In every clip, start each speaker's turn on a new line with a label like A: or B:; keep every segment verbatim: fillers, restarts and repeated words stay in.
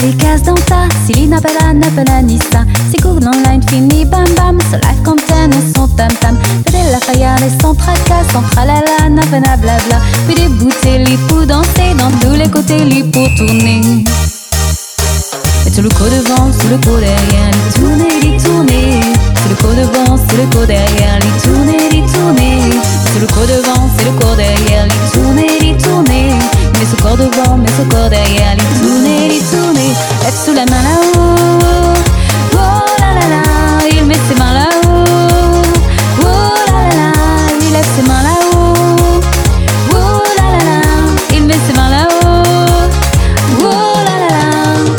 A: les cases dans ta Silly Napala, Napala, Nissa. C'est cool online, fini, bam bam. Ce life content et son tam tam. Fais la faillade et son tracas, son tralala, napana, blabla. Puis des bouteilles pour danser dans tous les côtés, lui pour tourner. Et tout le coup devant, sous le coup derrière, lui tourner, lui tourner. C'est le coup devant, c'est le coup derrière, lui tourner, lui tourner. C'est le coup devant, c'est le coup derrière, lui tourner, lui tourner. Mais ce corps devant, mais ce corps derrière, lui tourner, lui tourner. Lève sous la main là-haut, oh là là là, il met ses mains là-haut, oh là là là, il lève ses mains là-haut, oh là là là, il met ses mains là-haut, oh là là là.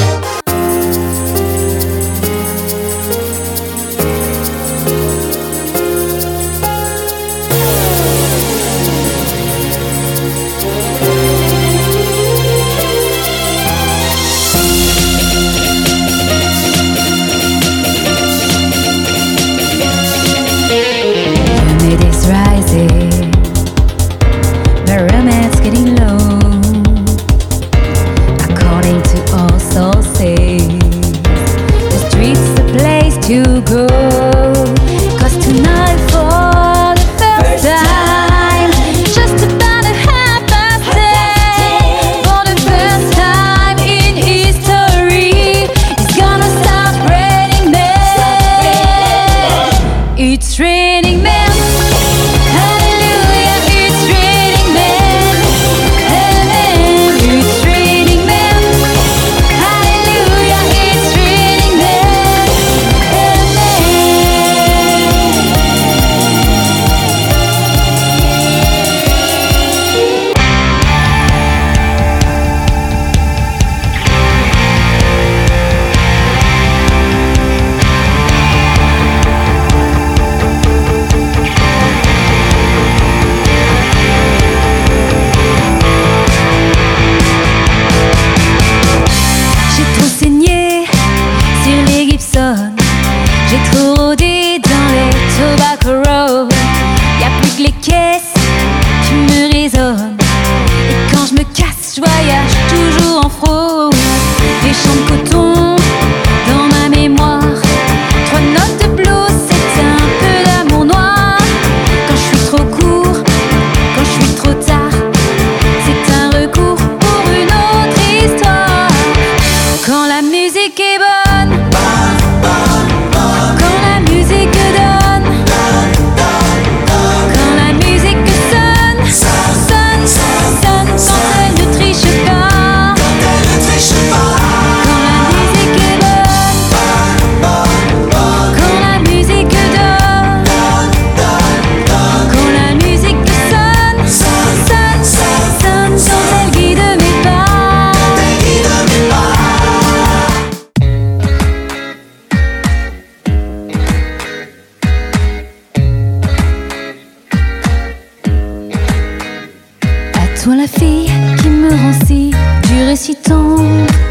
B: Toi la fille qui me rend si dur et si tendre,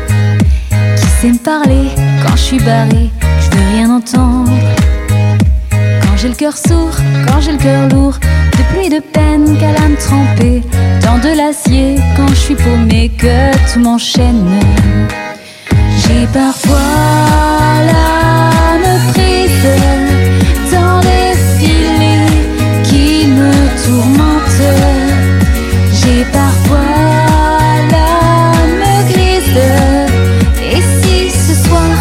B: qui sait me parler quand je suis barrée, je veux rien entendre. Quand j'ai le cœur sourd, quand j'ai le cœur lourd, de pluie de peine qu'à l'âme trempée dans de l'acier, quand je suis paumée que tout m'enchaîne. J'ai parfois l'âme prise dans des filets qui me tourmentent. J'ai parfois l'âme grise. Et si ce soir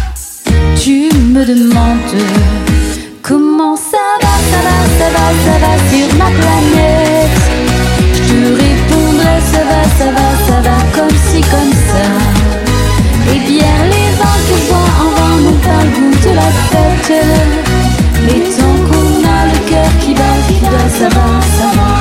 B: tu me demandes comment ça va, ça va, ça va, ça va sur ma planète, je te répondrai ça va, ça va, ça va comme ci, comme ça. Eh bien les vents que je vois en vent n'ont pas le goût de la fête. Mais tant qu'on a le cœur qui bat, qui bat, ça va, ça va.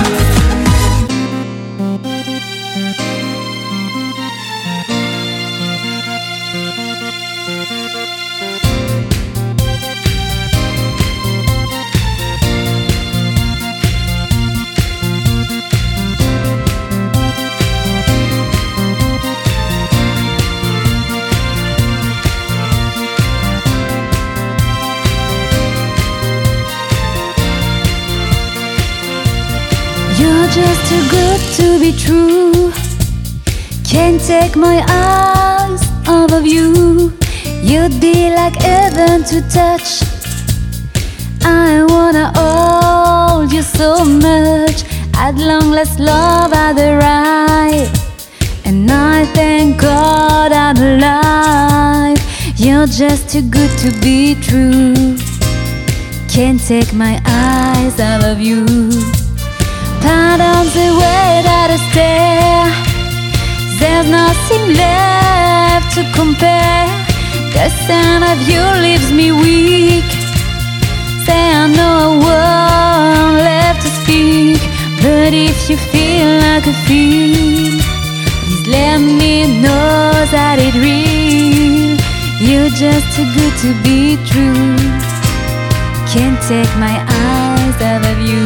B: You're just too good to be true. Can't take my eyes off of you. You'd be like heaven to touch. I wanna hold you so much. At long last love had arrived, and I thank God I'm alive. You're just too good to be true. Can't take my eyes off of you. Pardon the way that I stare. There's nothing left to compare. The sound of you leaves me weak. Say I know a word left to speak, but if you feel like I feel, please let me know that it's real. You're just too good to be true. Can't take my eyes off of you.